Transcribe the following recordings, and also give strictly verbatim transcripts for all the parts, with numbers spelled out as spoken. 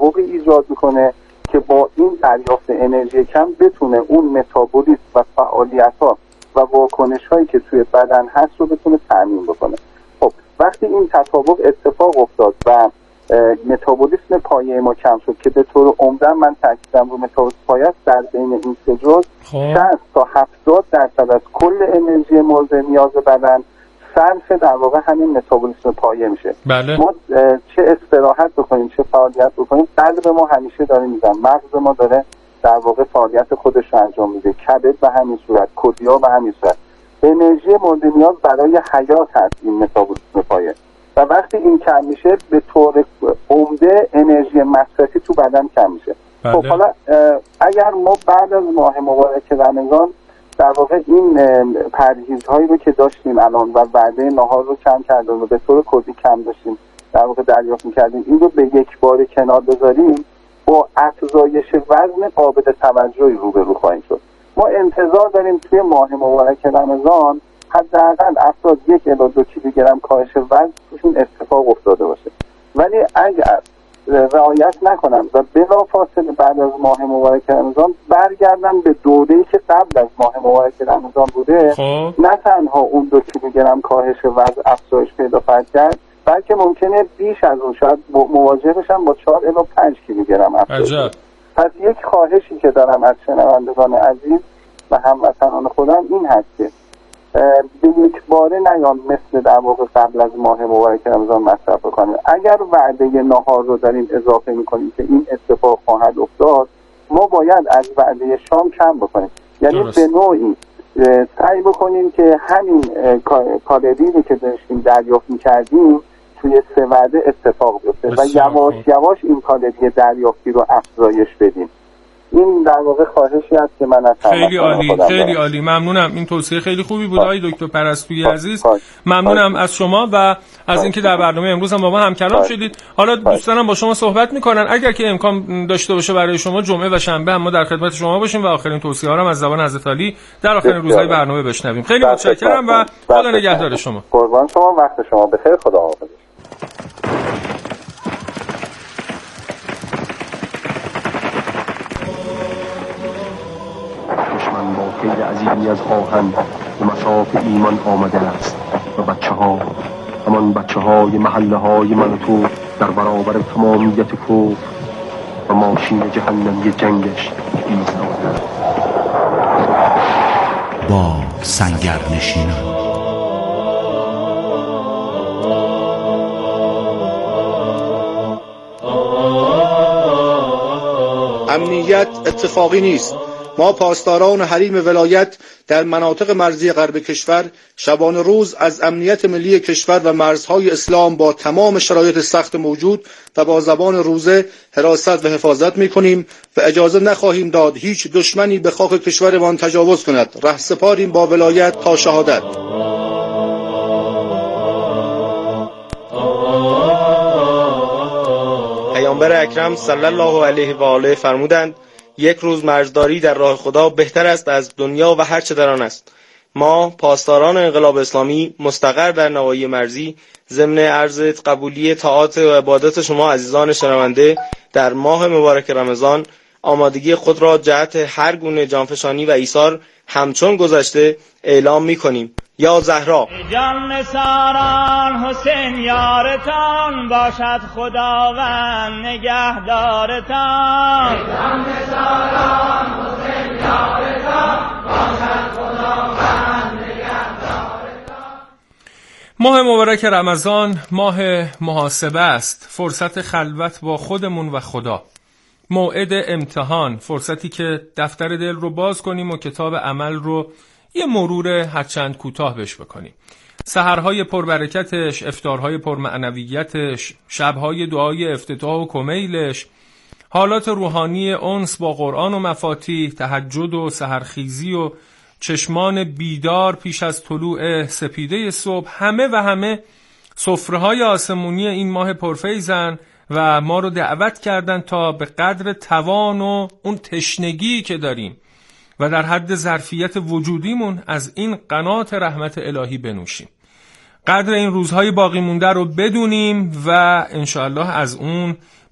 تطابقی ایجاد میکنه که با این دریافت انرژی کم بتونه اون متابولیسم و فعالیت‌ها و واکنش‌هایی که توی بدن هست رو بتونه تامین بکنه. خب وقتی این تطابق اتفاق افتاد و متابولیسم پایه ما کم شد که به طور عمده من تاکیدم رو متابولیسم پایه است، در بین این سه جزء شصت تا هفتاد درصد از کل انرژی مورد نیاز بدن صرف در واقع همین متابولیسم پایه میشه. بله. ما چه استراحت بکنیم چه فعالیت بکنیم، قلب ما همیشه داره میزنه، مغز ما داره در واقع فعالیت خودش رو انجام میده، کبد به همین صورت، کلیه به همین صورت. انرژی مورد نیاز برای حیات هست این متابولیسم پایه و وقتی این کم میشه به طور عمده انرژی مصرفی تو بدن کم میشه. بله. خب حالا اگر ما بعد از ماه مبارک رمضان در واقع این پرهیزهایی رو که داشتیم الان و وعده نهار رو کم کردیم و به طور کلی کم داشتیم در واقع دریافت می‌کردیم، این رو به یک بار کنار بذاریم با افزایش وزن قابل توجهی روبرو خواهیم شد. ما انتظار داریم توی ماه مبارک رمضان حداقل افراد یک الی دو کیلوگرم کاهش وزن توشون اتفاق افتاده باشه، ولی اگر رعایت نکنم و بلافاصله بعد از ماه مبارک رمضان برگردم به دوره‌ای که قبل از ماه مبارک رمضان بوده، خب. نه تنها اون دو کیلوگرم کاهش وزن افزایش پیدا خواهد کرد، بلکه ممکنه بیش از اون شاید مواجه بشم با چهار الی پنج کیلوگرم افزایش. عجب. پس یک خواهشی که دارم از شنوندگان عزیز و هموطنان خودم این هست که به یک باره نیان مثل در واقع قبل از ماه مبارک رمضان مصرف بکنیم. اگر وعده نهار رو داریم اضافه میکنیم که این اتفاق خواهد افتاد، ما باید از وعده شام کم بکنیم، یعنی درست. به نوعی سعی بکنیم که همین کالری رو که داشتیم دریافت میکردیم توی سه وعده اتفاق بیفته و یواش یواش این کالری دریافتی رو افزایش بدیم. این در واقع خواهشی است که من از خیلی عالی، خیلی عالی، ممنونم. این توصیه خیلی خوبی بود آقای دکتر پرستویی عزیز. ممنونم از شما و از اینکه در برنامه امروز هم با ما همکلام شدید. حالا دوستانم با شما صحبت میکنن، اگر که امکان داشته باشه برای شما جمعه و شنبه هم ما در خدمت شما باشیم و آخرین توصیه ها رو از زبان حضرت علی در آخرین روزهای برنامه بشنویم. خیلی متشکرم و خدا نگهدار شما. قربان شما، وقت شما بخیر، خدا حافظ. خیلی عظیمی از آهن و مساف ایمان آمده است و بچه ها همان بچه های محله های من و تو در برابر تمامیت کفر و ماشین جهنمی جنگش ایستاده با سنگر نشینان. امنیت اتفاقی نیست. ما پاسداران حریم ولایت در مناطق مرزی غرب کشور شبانه روز از امنیت ملی کشور و مرزهای اسلام با تمام شرایط سخت موجود و با زبان روزه حراست و حفاظت می‌کنیم و اجازه نخواهیم داد هیچ دشمنی به خاک کشورمان تجاوز کند. رهسپاریم با ولایت تا شهادت. پیامبر اکرم صلی الله علیه و آله فرمودند یک روز مرزداری در راه خدا بهتر است از دنیا و هر چه در آن است. ما پاسداران انقلاب اسلامی مستقر در نواحی مرزی ضمن عرض قبولی طاعات و عبادات شما عزیزان شنونده در ماه مبارک رمضان آمادگی خود را جهت هر گونه جانفشانی و ایثار همچون گذشته اعلام می‌کنیم. یا زهرا جان نثاران حسین یارتان باشد خداوند نگهدارتان. جان نثاران حسین یارتان باشد خداوند نگهدارتان. ماه مبارک رمضان ماه محاسبه است، فرصت خلوت با خودمون و خدا، موعد امتحان، فرصتی که دفتر دل رو باز کنیم و کتاب عمل رو یه مرور هرچند کوتاه بش بکنیم. سحرهای پربرکتش، افطارهای پرمعنویتش، شبهای دعای افتتاح و کمیلش، حالات روحانی انس با قرآن و مفاتیح، تهجد و سحرخیزی و چشمان بیدار پیش از طلوع سپیده صبح، همه و همه سفره‌های آسمونی این ماه پرفیضن و ما رو دعوت کردن تا به قدر توان و اون تشنگی که داریم و در حد ظرفیت وجودیمون از این قنات رحمت الهی بنوشیم. قدر این روزهای باقی مونده رو بدونیم و انشاءالله از اون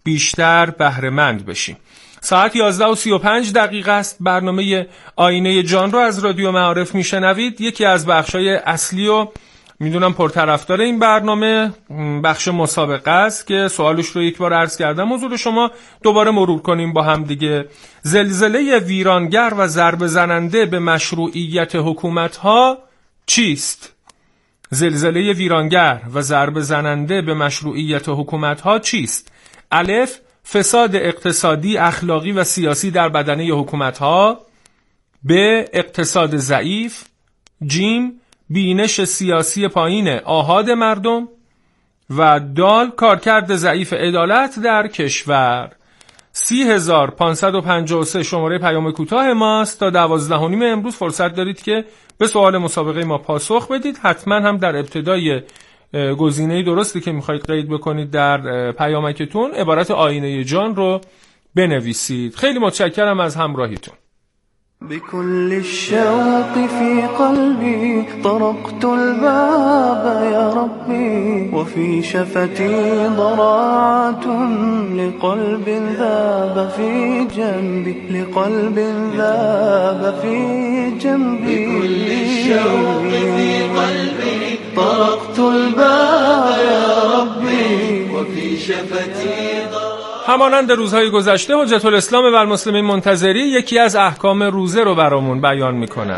بیشتر بهره‌مند بشیم. ساعت یازده و سی و پنج دقیقه است. برنامه آینه جان رو از رادیو معارف میشنوید. یکی از بخشای اصلی و میدونم پرطرفدار این برنامه بخش مسابقه است که سوالش رو یک بار عرض کردم، حضور شما دوباره مرور کنیم با هم دیگه. زلزله ویرانگر و ضربه زننده به مشروعیت حکومت‌ها چیست؟ زلزله ویرانگر و ضربه زننده به مشروعیت حکومت‌ها چیست؟ الف، فساد اقتصادی، اخلاقی و سیاسی در بدنه حکومت‌ها. ب، اقتصاد ضعیف. جیم، بینش سیاسی پایین آحاد مردم. و دال، کارکرد ضعیف عدالت در کشور. سی هزار پانصد و پنجاه و سه شماره پیام کوتاه ماست. تا دوازده و نیم امروز فرصت دارید که به سوال مسابقه ما پاسخ بدید. حتما هم در ابتدای گزینه درستی که میخواید قید بکنید در پیامکتون عبارت آینه جان رو بنویسید. خیلی متشکرم از همراهیتون. بكل الشوق في قلبي طرقت الباب يا ربي وفي شفتي ضراعة لقلب ذاب في جنبي لقلب ذاب في جنبي بكل الشوق في قلبي طرقت الباب يا ربي وفي شفتي ضراعة. همانند روزهای گذشته حجت الاسلام و المسلمین منتظری یکی از احکام روزه رو برامون بیان میکنن.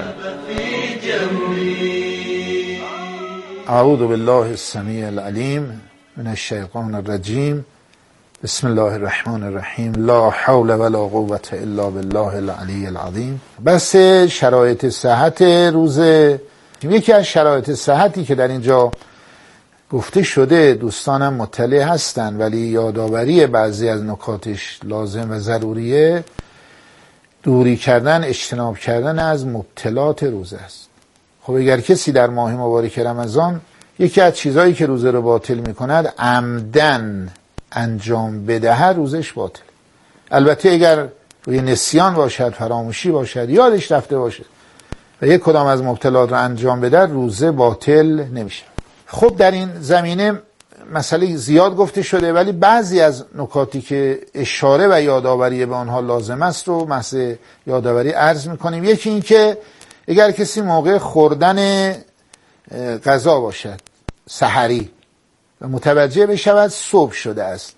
اعوذ بالله السمیع العلیم من الشیطان الرجیم. بسم الله الرحمن الرحیم. لا حول ولا قوة الا بالله العلی العظیم. بس شرایط صحت روزه، یکی از شرایط صحتی که در اینجا گفته شده دوستانم مطلع هستن ولی یادآوری بعضی از نکاتش لازم و ضروریه. دوری کردن، اجتناب کردن از مبتلات روزه است. خب اگر کسی در ماه مبارک رمضان یکی از چیزهایی که روزه رو باطل میکند عمدن انجام بدهد روزش باطل. البته اگر روی نسیان باشد، فراموشی باشد، یادش رفته باشد و یک کدام از مبتلات رو انجام بده روزه باطل نمیشه. خب در این زمینه مسئله زیاد گفته شده ولی بعضی از نکاتی که اشاره و یادآوری به آنها لازم است رو محض یادآوری عرض میکنیم. یکی این که اگر کسی موقع خوردن غذا باشد سحری و متوجه بشود صبح شده است،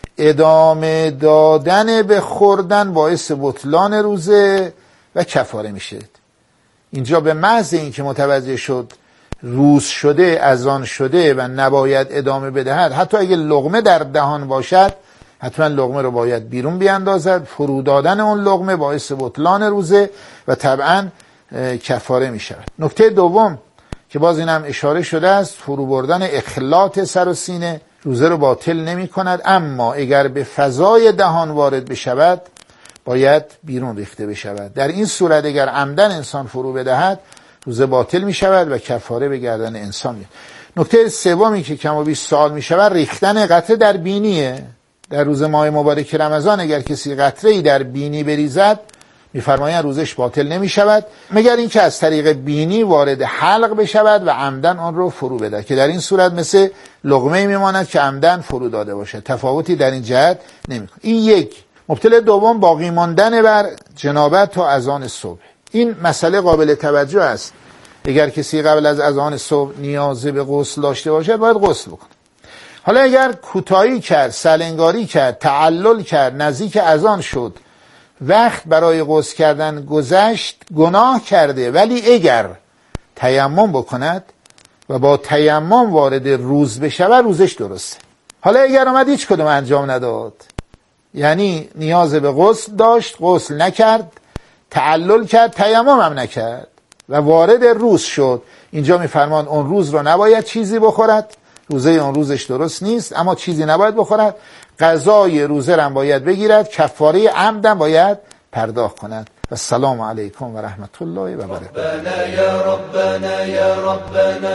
ادامه دادن به خوردن باعث بطلان روزه و کفاره میشه. اینجا به محض این که متوجه شد روز شده، اذان شده و نباید ادامه بدهد، حتی اگه لقمه در دهان باشد حتما لقمه رو باید بیرون بیاندازد. فرو دادن اون لقمه باعث بطلان روزه و طبعا کفاره می شود. نکته دوم که باز اینم اشاره شده است، فرو بردن اخلاط سر و سینه روزه رو باطل نمی کند، اما اگر به فضای دهان وارد بشود باید بیرون ریخته بشود. در این صورت اگر عمدن انسان فرو بدهد روزه باطل می شود و کفاره به گردن انسان میاد. نکته سومی که کم و بیش سوال می شود ریختن قطره در بینیه. در روز ماه مبارک رمضان اگر کسی قطره‌ای در بینی بریزد می‌فرمایند روزش باطل نمی شود مگر اینکه از طریق بینی وارد حلق بشود و عمدن آن رو فرو بده که در این صورت مثل لقمه‌ای میماند که عمدن فرو داده باشد، تفاوتی در این جهت نمی‌کنه. این یک. مبتلع دوم باقی ماندن بر جنابت تا اذان صبح. این مسئله قابل توجه است. اگر کسی قبل از اذان صبح نیاز به غسل داشته باشد باید غسل بکنه. حالا اگر کوتاهی کرد، سلنگاری کرد، تعلل کرد، نزدیک اذان شد، وقت برای غسل کردن گذشت، گناه کرده، ولی اگر تیمم بکند و با تیمم وارد روز بشود روزش درسته. حالا اگر آمد هیچ کدوم انجام نداد، یعنی نیاز به غسل داشت، غسل نکرد، تعلل کرد، تیمم هم نکرد و وارد روز شد، اینجا میفرمان اون روز رو نباید چیزی بخورد، روزه اون روزش درست نیست، اما چیزی نباید بخورد، قضای روزه رو باید بگیرد، کفاره عمدم باید پرداخت کند. و السلام علیکم و رحمت الله و برکاته. ربنا یا ربنا یا ربنا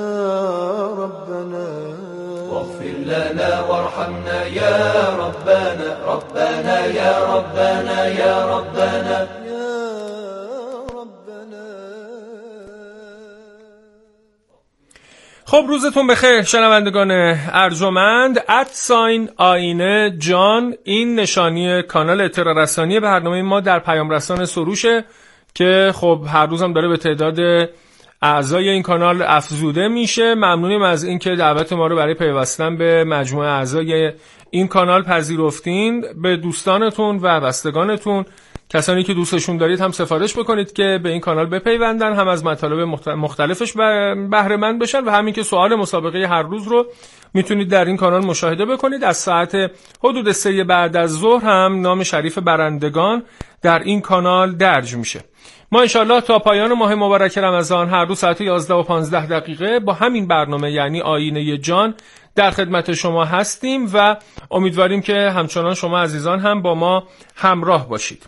یا ربنا واغفر لنا وارحمنا یا ربنا ربنا یا ربنا یا ربنا. خب روزتون بخیر شنوندگان ارجمند. @ساین آینه جان این نشانی کانال اطلاع رسانی برنامه ما در پیام رسان سروشه که خب هر روزم داره به تعداد اعضای این کانال افزوده میشه. ممنونیم از اینکه دعوت ما رو برای پیوستن به مجموعه اعضای این کانال پذیرفتین. به دوستانتون و بستگانتون، کسانی که دوستشون دارید هم سفارش بکنید که به این کانال بپیوندن، هم از مطالب مختلفش بهره مند بشن و همین که سوال مسابقه هر روز رو میتونید در این کانال مشاهده بکنید. از ساعت حدود سه بعد از ظهر هم نام شریف برندگان در این کانال درج میشه. ما انشالله تا پایان ماه مبارک رمضان هر روز ساعت یازده و پانزده دقیقه با همین برنامه یعنی آینه جان در خدمت شما هستیم و امیدواریم که همچنان شما عزیزان هم با ما همراه باشید.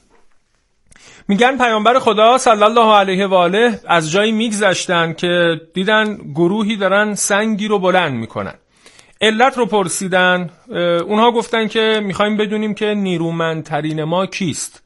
میگن پیامبر خدا صلی الله علیه و آله از جایی میگذشتن که دیدن گروهی دارن سنگی رو بلند میکنن. علت رو پرسیدن، اونها گفتن که میخوایم بدونیم که نیرومندترین ما کیست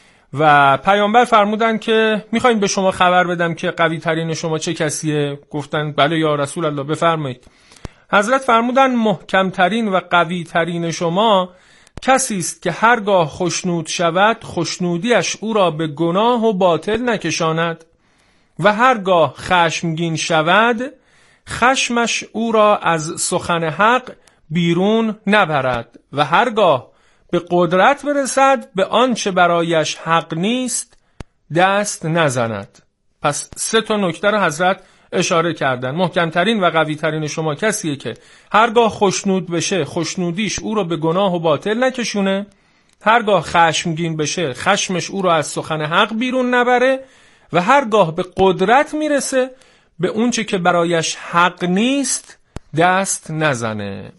و پیامبر فرمودن که میخوایم به شما خبر بدم که قوی ترین شما چه کسیه؟ گفتن بله یا رسول الله بفرمایید. حضرت فرمودن محکم ترین و قوی ترین شما کسی است که هرگاه خوشنود شود خوشنودیش او را به گناه و باطل نکشاند و هرگاه خشمگین شود خشمش او را از سخن حق بیرون نبرد و هرگاه به قدرت برسد به آنچه برایش حق نیست دست نزند. پس سه تا نکته رو حضرت اشاره کردن. محکمترین و قویترین شما کسیه که هرگاه خوشنود بشه خوشنودیش او رو به گناه و باطل نکشونه، هرگاه خشمگین بشه خشمش او رو از سخن حق بیرون نبره و هرگاه به قدرت میرسه به اونچه که برایش حق نیست دست نزنه.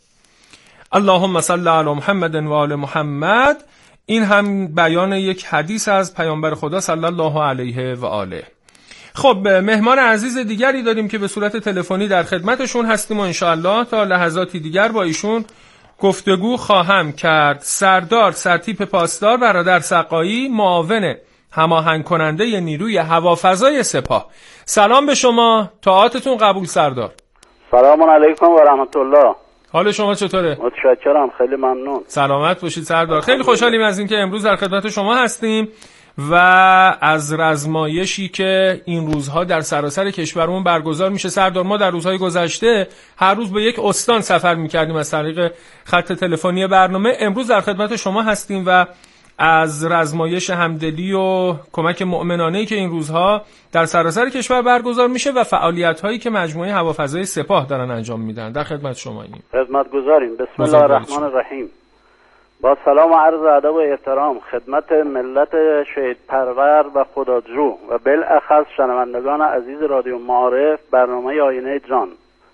اللهم صل علی محمد و آل محمد. این هم بیان یک حدیث از پیامبر خدا صلی الله علیه و آله. خب مهمان عزیز دیگری داریم که به صورت تلفنی در خدمتشون هستیم و انشاءالله تا لحظاتی دیگر با ایشون گفتگو خواهم کرد. سردار سرتیپ پاسدار برادر سقایی، معاون هماهنگ کننده نیروی هوافضای سپاه. سلام به شما، طاعاتتون قبول سردار. سلام علیکم و رحمت الله. حال شما چطوره؟ متشکرم، خیلی ممنون. سلامت باشید سردار. خیلی خوشحالیم از اینکه امروز در خدمت شما هستیم و از رزمایشی که این روزها در سراسر کشورمون برگزار میشه. سردار ما در روزهای گذشته هر روز به یک استان سفر میکردیم از طریق خط تلفنی برنامه. امروز در خدمت شما هستیم و از رزمایش همدلی و کمک مؤمنانه‌ای که این روزها در سراسر کشور برگزار میشه و فعالیت‌هایی که مجموعه هوافضای سپاه دارن انجام میدن در خدمت شما این. خدمتگزاریم. بسم الله الرحمن الرحیم. با سلام و عرض ادب و احترام خدمت ملت شهید پرور و خداجو و بالاخص شنوندگان عزیز رادیو معارف برنامه آینه جان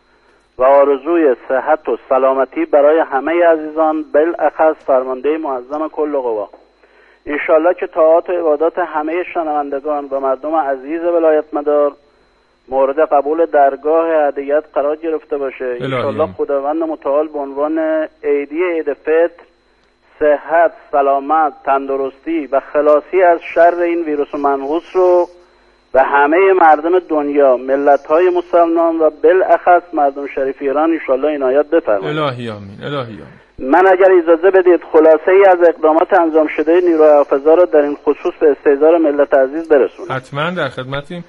و آرزوی صحت و سلامتی برای همه عزیزان، بالاخص فرمانده معظم کل قوا. انشالله که طاعات و عبادات همه شنوندگان و مردم عزیز ولایت مدار مورد قبول درگاه هدیت قرار گرفته باشه. انشالله خداوند متعال به عنوان عیدی عید فطر صحت، سلامت، تندرستی و خلاصی از شر این ویروس منحوس رو و همه مردم دنیا، ملت‌های مسلمان و بالاخص مردم شریف ایران انشالله عنایت بفرمایید. الهی آمین. الهی آمین. من اگر اجازه بدید خلاصه ای از اقدامات انجام شده نیروی هوافضا را در این خصوص به استحضار ملت عزیز برسونم. حتما در خدمتیم.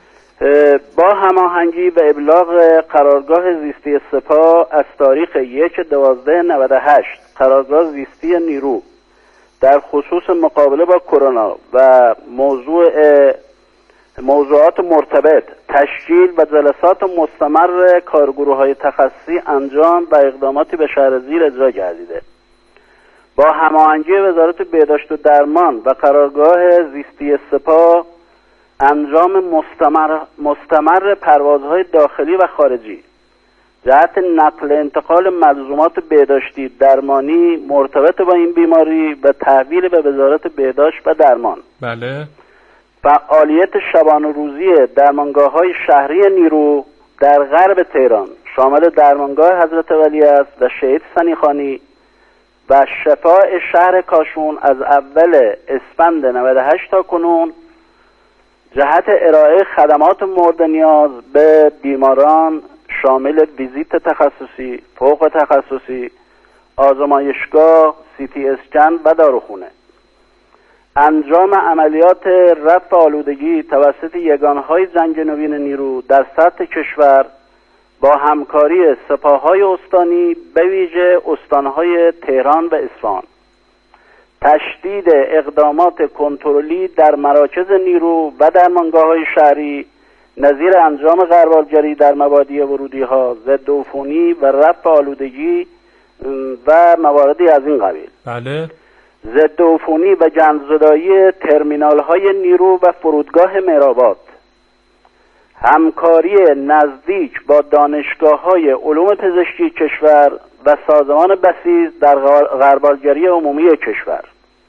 با هماهنگی و ابلاغ قرارگاه زیستی سپاه از تاریخ یک دوازده نود و هشت قرارگاه زیستی نیرو در خصوص مقابله با کرونا و موضوع موضوعات مرتبط تشکیل و جلسات مستمر کارگروه‌های تخصصی انجام و اقداماتی به شهر زیر اجرا گردیده. با هماهنگی وزارت بهداشت و درمان و قرارگاه زیستی سپاه انجام مستمر مستمر پروازهای داخلی و خارجی جهت نقل انتقال ملزومات بهداشتی درمانی مرتبط با این بیماری و تحویل به وزارت بهداشت و درمان. بله. فعالیت شبانه روزی درمانگاه‌های شهری نیرو در غرب تهران شامل درمانگاه حضرت ولیعصر و شهید سنیخانی و شفاء شهر کاشون از اول اسفند نود و هشت تا کنون جهت ارائه خدمات مورد نیاز به بیماران شامل ویزیت تخصصی، فوق تخصصی، آزمایشگاه، سی تی اسکن و داروخونه. انجام عملیات رفع آلودگی توسط یگانهای جنگ نوین نیرو در سطح کشور با همکاری سپاههای استانی به ویژه استانهای تهران و اصفهان. تشدید اقدامات کنترلی در مراکز نیرو و درمانگاه‌های شهری نظیر انجام غربالگری در مبادی ورودی‌ها، ضدعفونی و رفع آلودگی و مواردی از این قبیل. بله. ضدعفونی و گندزدایی ترمینال‌های نیرو و فرودگاه مهرآباد. همکاری نزدیک با دانشگاه‌های علوم پزشکی کشور و سازمان بسیج در غربالگری عمومی کشور.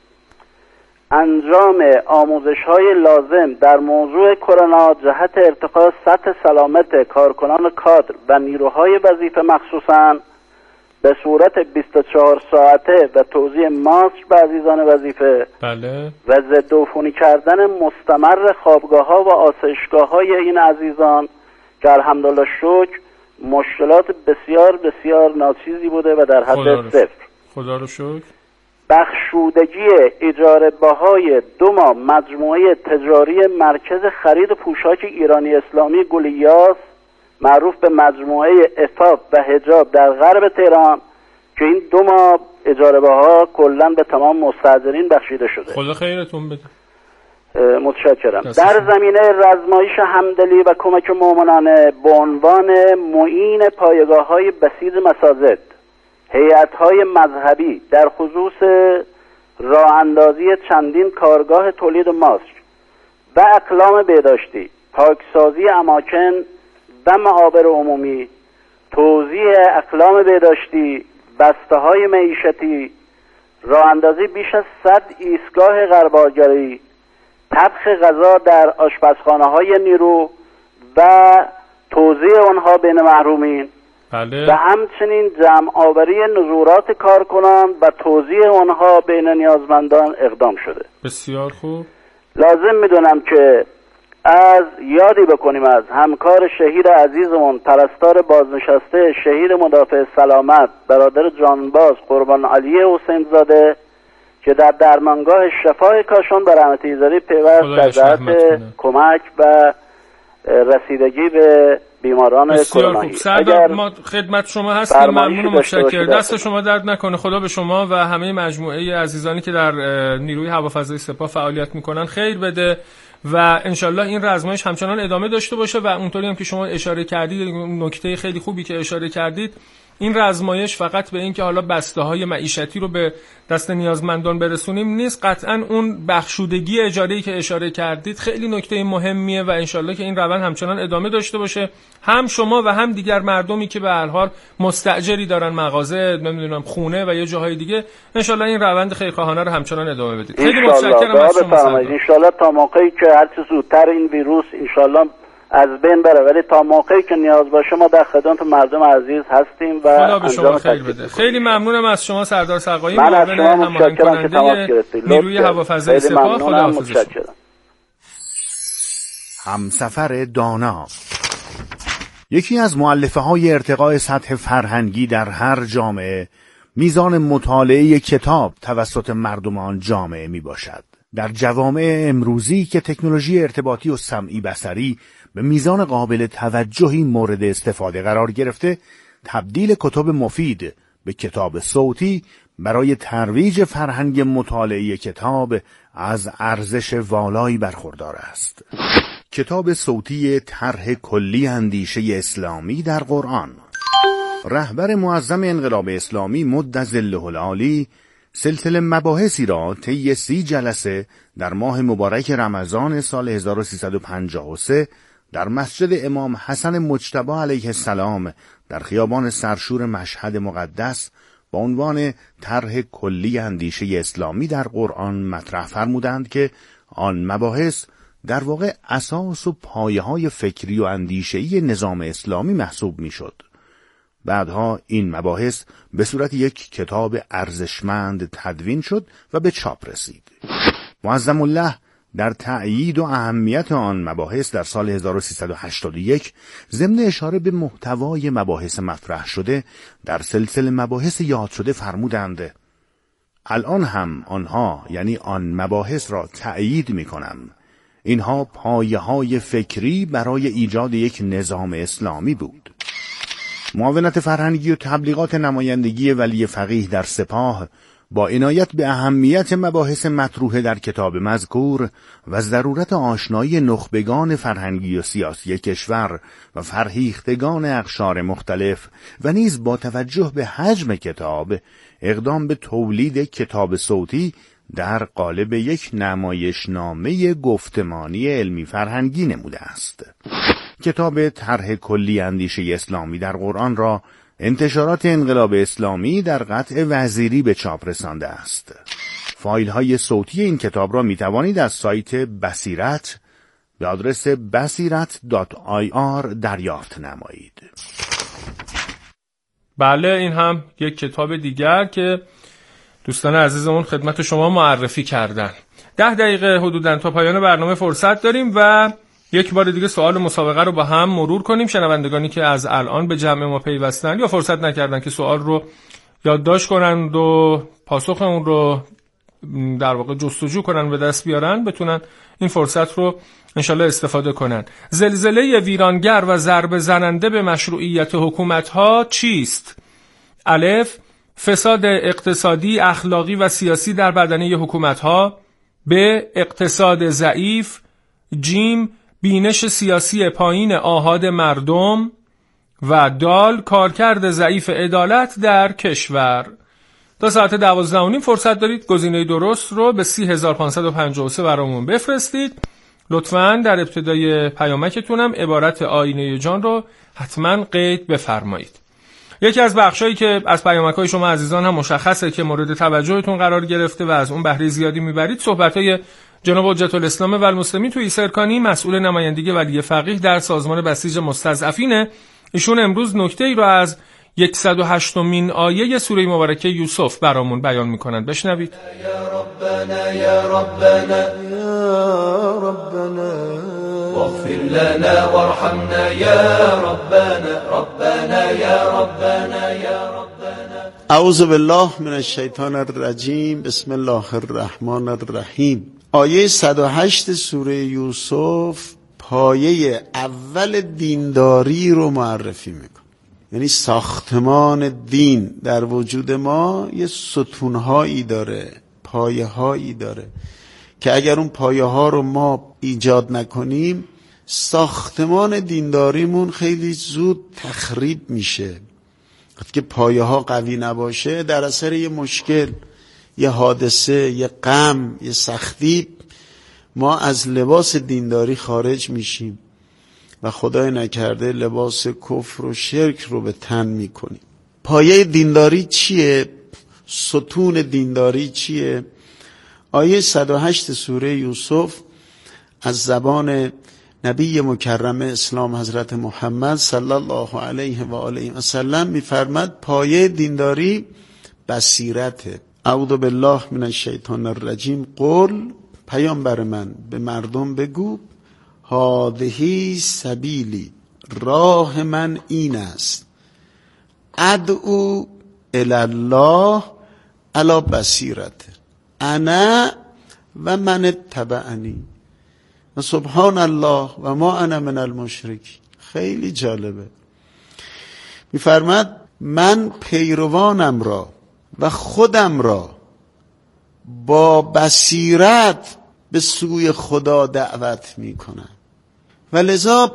انجام آموزش‌های لازم در موضوع کرونا جهت ارتقاء سطح سلامت کارکنان کادر و نیروهای وظیفه مخصوصاً به صورت بیست و چهار ساعته و توزیع ماسک به عزیزان وظیفه. بله. و ضدعفونی کردن مستمر خوابگاه‌ها و آسایشگاه‌های این عزیزان که الحمدلله شکر مشکلات بسیار بسیار ناچیزی بوده و در حد صفر. خدا رو شکر. بخشودگی اجاره بهای دو ماه مجموعه تجاری مرکز خرید پوشاک ایرانی اسلامی گلیاس معروف به مجموعه اتاب و حجاب در غرب تهران که این دو ماه اجاره بها کلا به تمام مستاجرین بخشیده شده. خدا خیرتون بده. متشکرم. در زمینه رزمایش همدلی و کمک مومنانه به عنوان معین پایگاه‌های بسیج مساجد، هیئت‌های مذهبی در خصوص راه اندازی چندین کارگاه تولید ماسک و اقلام بهداشتی، پاکسازی اماکن و معابر عمومی، توزیع اقلام بهداشتی، بسته‌های معیشتی، راه اندازی بیش از صد ایستگاه غربالگری، طبخ غذا در آشپزخانه‌های نیرو و توزیع آنها بین محرومین. بله. و همچنین جمع آوری نزورات کارکنان و توزیع آنها بین نیازمندان اقدام شده. بسیار خوب. لازم میدونم که از یادی بکنیم از همکار شهید عزیزمون پرستار بازنشسته شهید مدافع سلامت برادر جانباز قربان علی حسین زاده که در درمانگاه شفای کاشان به رحمت ایزدی پیوست در جهت کمک و رسیدگی به بیماران کرونایی. سردار ما خدمت شما هستیم. ممنون و متشکرم. دست شما درد نکنه. خدا به شما و همه مجموعه عزیزانی که در نیروی هوافضای سپاه فعالیت میکنن خیر بده و انشالله این رزمایش همچنان ادامه داشته باشه و اونطوری هم که شما اشاره کردید، نکته خیلی خوبی که اشاره کردید، این رزمایش فقط به این که حالا بسته‌های معیشتی رو به دست نیازمندان برسونیم نیست، قطعاً اون بخشودگی اجاره‌ای که اشاره کردید خیلی نکته مهمیه و انشالله که این روند همچنان ادامه داشته باشه. هم شما و هم دیگر مردمی که به هر حال مستاجری دارن، مغازه، نمیدونم خونه و یا جاهای دیگه، انشالله این روند خیرخواهانه رو همچنان ادامه بدید. خیلی متشکرم از شما. انشالله تا موقعی که هر چه زودتر این ویروس انشالله از بین بره، ولی تا موقعی که نیاز باشه ما در خدمت مردم عزیز هستیم و خدا به شما خیر بده. خیلی ممنونم از شما سردار سقایی، معاون هماهنگ کننده نیروی هوافضای سپاه. خداحافظ. همسفر دانا یکی از مؤلفه های ارتقاء سطح فرهنگی در هر جامعه میزان مطالعه کتاب توسط مردم آن جامعه می باشد. در جوامع امروزی که تکنولوژی ارتباطی و سمعی بصری به میزان قابل توجهی مورد استفاده قرار گرفته، تبدیل کتب مفید به کتاب صوتی برای ترویج فرهنگ مطالعه کتاب از ارزش والایی برخوردار است. کتاب صوتی طرح کلی اندیشه اسلامی در قرآن. رهبر معظم انقلاب اسلامی مدظله العالی سلسله مباحثی را طی سی جلسه در ماه مبارک رمضان سال هزار و سیصد و پنجاه و سه در مسجد امام حسن مجتبی علیه السلام در خیابان سرشور مشهد مقدس با عنوان طرح کلی اندیشه اسلامی در قرآن مطرح فرمودند که آن مباحث در واقع اساس و پایه‌های فکری و اندیشه‌ای نظام اسلامی محسوب می‌شد. بعدها این مباحث به صورت یک کتاب ارزشمند تدوین شد و به چاپ رسید. معظم الله در تأیید و اهمیت آن مباحث در سال هزار و سیصد و هشتاد و یک ضمن اشاره به محتوای مباحث مطرح شده در سلسله مباحث یاد شده فرمودند: الان هم آنها یعنی آن مباحث را تأیید می کنم. اینها پایه های فکری برای ایجاد یک نظام اسلامی بود. معاونت فرهنگی و تبلیغات نمایندگی ولی فقیه در سپاه با عنایت به اهمیت مباحث مطروحه در کتاب مذکور و ضرورت آشنایی نخبگان فرهنگی و سیاسی کشور و فرهیختگان اقشار مختلف و نیز با توجه به حجم کتاب اقدام به تولید کتاب صوتی در قالب یک نمایشنامه گفتمانی علمی فرهنگی نموده است. کتاب طرح کلی اندیشه اسلامی در قرآن را انتشارات انقلاب اسلامی در قطع وزیری به چاپ رسانده است. فایل های صوتی این کتاب را می توانید از سایت بصیرت به آدرس بصیرت دات آی آر دریافت نمایید. بله، این هم یک کتاب دیگر که دوستان عزیزمون خدمت شما معرفی کردن. ده دقیقه حدوداً تا پایان برنامه فرصت داریم و یک بار دیگه سوال مسابقه رو با هم مرور کنیم. شنوندگانی که از الان به جمع ما پیوستن یا فرصت نکردن که سوال رو یادداشت کنند و پاسخ اون رو در واقع جستجو کنن و به دست بیارن، بتونن این فرصت رو انشالله استفاده کنن. زلزله ویرانگر و ضربه زننده به مشروعیت حکومت‌ها چیست؟ الف: فساد اقتصادی، اخلاقی و سیاسی در بدنه حکومت‌ها. ب: اقتصاد ضعیف. جیم: بینش سیاسی پایین آحاد مردم. و دال: کارکرد ضعیف عدالت در کشور. تا ساعت دوازده و نیم فرصت دارید گزینه درست رو به سی هزار و پانصد و پنجاه و سه برامون بفرستید. لطفاً در ابتدای پیامکتونم عبارت آینه جان رو حتما قید بفرمایید. یکی از بخشایی که از پیامک‌های شما عزیزان هم مشخصه که مورد توجهتون قرار گرفته و از اون بهره زیادی میبرید، صحبت‌های جناب حجت الاسلام و المسلمین توی سرکانی، مسئول نمایندگی ولی فقیه در سازمان بسیج مستضعفینه. ایشون امروز نکته‌ای رو از صد و هشتمین آیه سوره مبارکه یوسف برامون بیان میکنند. بشنوید. یا ربنا یا ربنا یا ربنا واغفر لنا وارحمنا یا ربنا ربنا یا ربنا یا ربنا. اعوذ بالله من الشیطان الرجیم. بسم الله الرحمن الرحیم. آیه صد و هشت سوره یوسف پایه اول دینداری رو معرفی میکنه. یعنی ساختمان دین در وجود ما یه ستونهایی داره، پایه هایی داره که اگر اون پایه ها رو ما ایجاد نکنیم ساختمان دینداریمون خیلی زود تخریب میشه. وقتی که پایه ها قوی نباشه در اثر یه مشکل، یه حادثه، یه غم، یه سختی ما از لباس دینداری خارج میشیم و خدای نکرده لباس کفر و شرک رو به تن میکنیم. پایه دینداری چیه؟ ستون دینداری چیه؟ آیه صد و هشت سوره یوسف از زبان نبی مکرم اسلام حضرت محمد صلی الله علیه و آله و سلم میفرماد پایه دینداری بصیرته. اعوذ بالله من الشیطان الرجیم. قل، پیامبر من به مردم بگو، هذه سبیلی، راه من این است، ادعو الی الله علی بصیرت انا و من اتبعنی و سبحان الله و ما انا من المشرکین. خیلی جالبه. میفرماد من پیروانم را و خودم را با بصیرت به سوی خدا دعوت میکنم. و لذا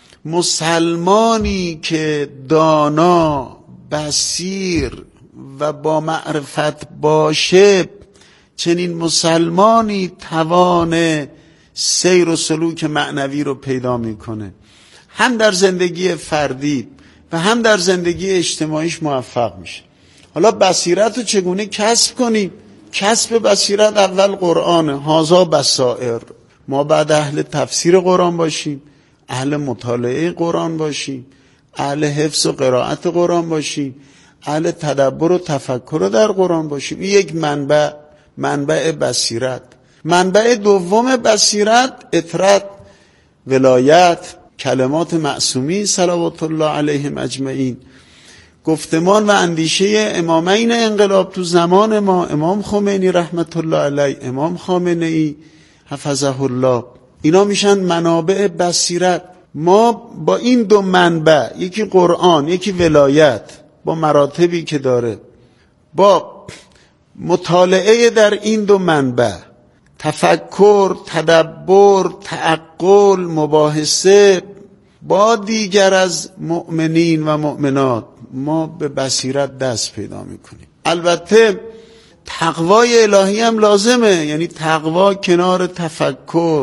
مسلمانی که دانا، بصیر و با معرفت باشه، چنین مسلمانی توان سیر و سلوک معنوی رو پیدا میکنه، هم در زندگی فردی و هم در زندگی اجتماعیش موفق میشه. حالا بصیرت رو چگونه کسب کنیم؟ کسب بصیرت اول قرآنه. هازا بصائر. ما بعد اهل تفسیر قرآن باشیم، اهل مطالعه قرآن باشیم، اهل حفظ و قرائت قرآن باشیم، اهل تدبر و تفکر در قرآن باشیم. این یک منبع منبع بصیرت. منبع دوم بصیرت، اطرت، ولایت، کلمات معصومین صلوات الله علیهم اجمعین، گفتمان و اندیشه امامین انقلاب تو زمان ما، امام خمینی رحمت الله علیه، امام خامنه ای حفظه الله، اینا میشن منابع بصیرت. ما با این دو منبع، یکی قرآن یکی ولایت، با مراتبی که داره، با مطالعه در این دو منبع، تفکر، تدبر، تعقل، مباحثه با دیگر از مؤمنین و مؤمنات، ما به بصیرت دست پیدا میکنیم. البته تقوای الهی هم لازمه، یعنی تقوا کنار تفکر،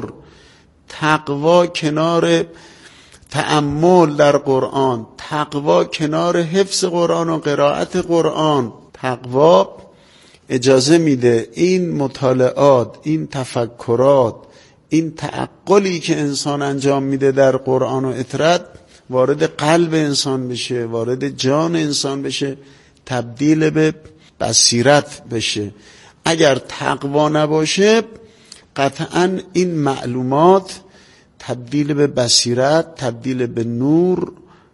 تقوا کنار تأمل در قرآن، تقوا کنار حفظ قرآن و قرائت قرآن، تقوا اجازه میده این مطالعات، این تفکرات، این تعقلی که انسان انجام میده در قرآن و اطرت وارد قلب انسان بشه، وارد جان انسان بشه، تبدیل به بصیرت بشه. اگر تقوا نباشه قطعا این معلومات تبدیل به بصیرت، تبدیل به نور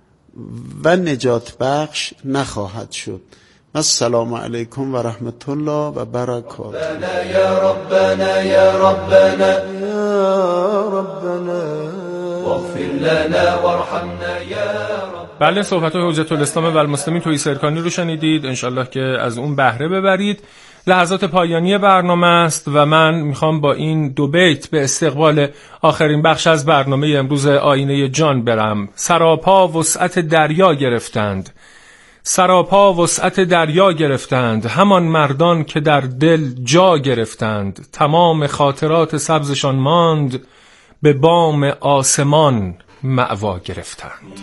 و نجات بخش نخواهد شد. السلام علیکم و رحمت الله و برکاته. یا ربنا یا ربنا یا ربنا واغفر لنا وارحمنا یا رب. بله، صحبت های حجت الاسلام و المسلمین توی سرکانی رو شنیدید. انشالله که از اون بهره ببرید. لحظات پایانی برنامه است و من میخوام با این دو بیت به استقبال آخرین بخش از برنامه امروز آینه جان برم. سراپا وسعت دریا گرفتند، سراپا وسعت دریا گرفتند، همان مردان که در دل جا گرفتند. تمام خاطرات سبزشان ماند، به بام آسمان مأوا گرفتند.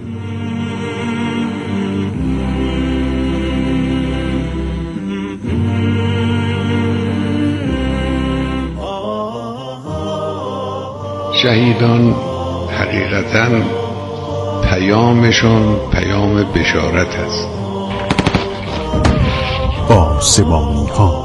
شهیدان حقیقتاً پیامشون پیام بشارت است. آسمانی ها.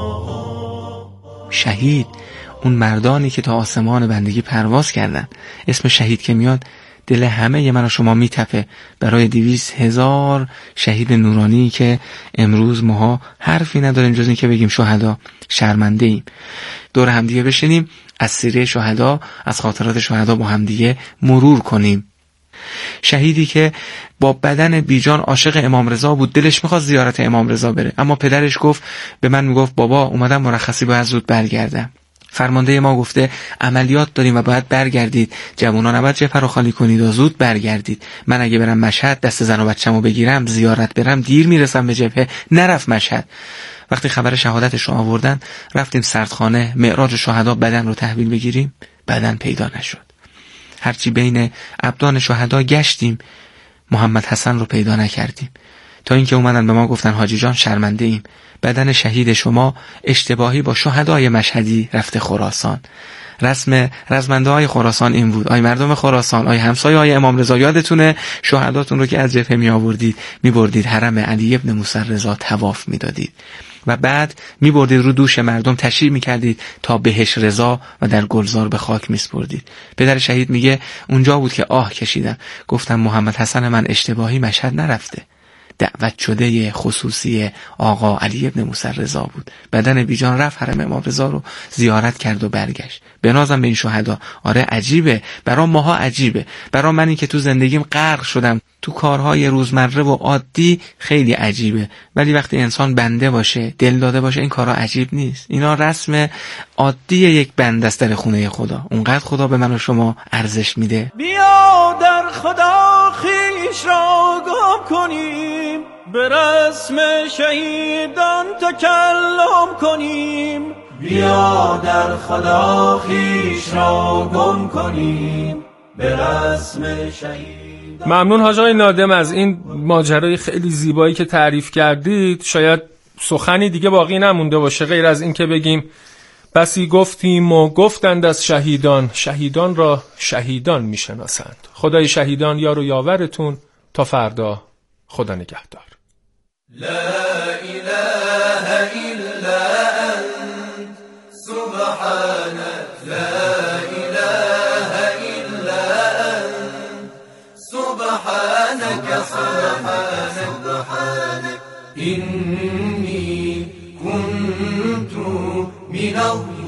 شهید اون مردانی که تا آسمان بندگی پرواز کردن. اسم شهید که میاد دل همه من و شما میتپه برای دویست هزار شهید نورانی که امروز ماها حرفی نداریم جز این که بگیم شهدا، شرمنده ایم. دور همدیگه بشینیم از سیره شهدا، از خاطرات شهدا با همدیگه مرور کنیم. شهیدی که با بدن بیجان عاشق امام رضا بود، دلش میخواست زیارت امام رضا بره، اما پدرش گفت، به من میگفت بابا اومدم مرخصی باید زود برگردم. فرمانده ما گفته عملیات داریم و باید برگردید، جوونا نباید جبهه رو خالی کنید و زود برگردید. من اگه برم مشهد دست زن و بچه‌مو بگیرم زیارت برم دیر میرسم به جبهه. نرفت مشهد. وقتی خبر شهادتش رو آوردن رفتیم سردخانه معراج شهدا بدن رو تحویل بگیریم، بدن پیدا نشد. هرچی بین ابدان شهدا گشتیم محمد حسن رو پیدا نکردیم، تا اینکه اومدن به ما گفتن حاجی جان شرمنده ایم، بدن شهید شما اشتباهی با شهدای مشهدی رفته خراسان. رسم رزمنده های خراسان این بود، آی مردم خراسان، آی همسایه های امام رضا، یادتونه شهداتون رو که از جبهه می آوردید می بردید حرم علی ابن موسی رضا طواف می دادید و بعد می بردید رو دوش مردم تشریح می کردید تا بهش رضا و در گلزار به خاک می سپردید. پدر شهید میگه اونجا بود که آه کشیدم، گفتم محمد حسن من اشتباهی مشهد نرفته، دعوت شده خصوصی آقا علی ابن موسی رضا بود. بدن بیجان رفت حرم امام رضا رو زیارت کرد و برگشت. بنازم به این شهدا. آره عجیبه، برای ماها عجیبه، برای منی که تو زندگیم غرق شدم تو کارهای روزمره و عادی خیلی عجیبه، ولی وقتی انسان بنده باشه، دل داده باشه، این کارا عجیب نیست. اینا رسم عادی یک بنده است در خونه خدا. اونقدر خدا به من و شما ارزش میده. بیا در خدا خیش را گم کنیم، به رسم شهیدان تکلم کنیم. بیا در خدا خیش را گم کنیم، به رسم شهیدان. ممنون حاج آقای نادم از این ماجرای خیلی زیبایی که تعریف کردید. شاید سخنی دیگه باقی نمونده باشه غیر از این که بگیم بسی گفتیم و گفتند از شهیدان، شهیدان را شهیدان میشناسند. خدای شهیدان یار و یاورتون تا فردا. خدا نگهدار. لا اله الا انت سبحانك لا إله إلا أنت سبحانك سبحانك سبحانك إني كنت من الظالمين